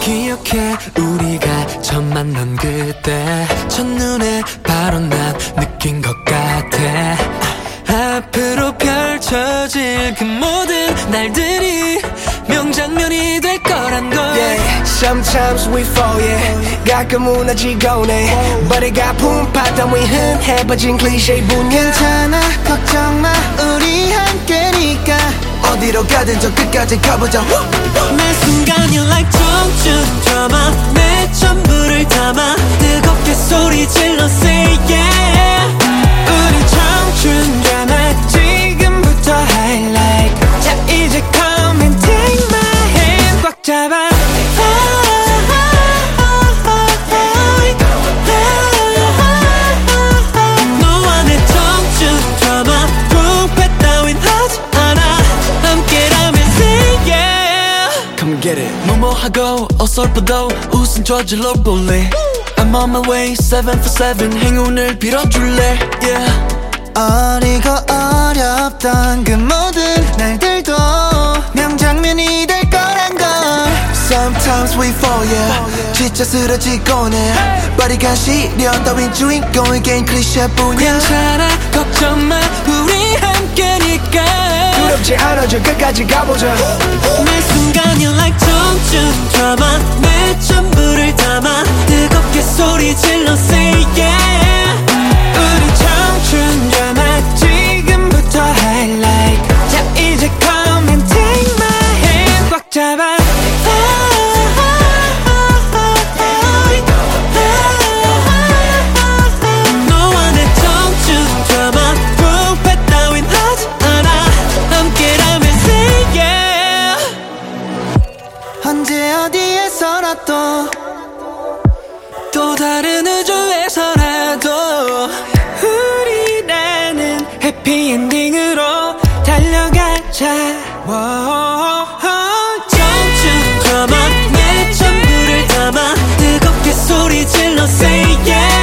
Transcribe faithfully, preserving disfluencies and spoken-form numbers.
기억해 우리가 처음 만난 그때 첫눈에 바로 난 느낀 것 같아. 앞으로 펼쳐질 그 모든 날들이 명장면이 될 거란 걸. Yeah, sometimes we fall, yeah. 가끔 무너지곤 해. 머리가 품바닥 위 흔해버진 클리셰 분야. 괜찮아 걱정 마 우리 함께니까 어디로 가든 저 끝까지 가보자. 매 순간이 like 청춘 드라마 내 전부를 담아 뜨겁게 소리 질러 say yeah. 우리 청춘 드라마 지금부터 highlight. 자 이제 come and take my hand 꽉 잡아. 너와 내 청춘 드라마 부패 따윈 하지 않아. 함께라면 say yeah. Come get it. 뭐뭐하고 어설퍼도 웃음 저질러 볼래. I'm on my way seven for seven 행운을 빌어줄래 yeah. 어리고 어렵던 그 모든 날들도 명장면이 될 거란 걸. Sometimes we fall, yeah. 지쳐 쓰러지곤 해. 빠리간 시련 따윈 주인공에겐 클리셰뿐이야. 괜찮아 걱정 마 우리 함께니까. 두렵지 않아 저 끝까지 가보자. 매 순간이 like 청춘 드라마 내 전부를 담아 뜨겁게 소리 질러 say yeah. 우리 청춘 드라마 지금부터 highlight. 자 이제 come and take my hand 꽉 잡아. 너와 내 청춘 드라마 부패 따윈 하지 않아. 함께라면 say yeah. 언제 어디에서라도 또 다른 우주에서라도 우리라는 해피엔딩으로 달려가자. 청춘 드라마 내 전부를 담아 뜨겁게 소리 질러 say yeah.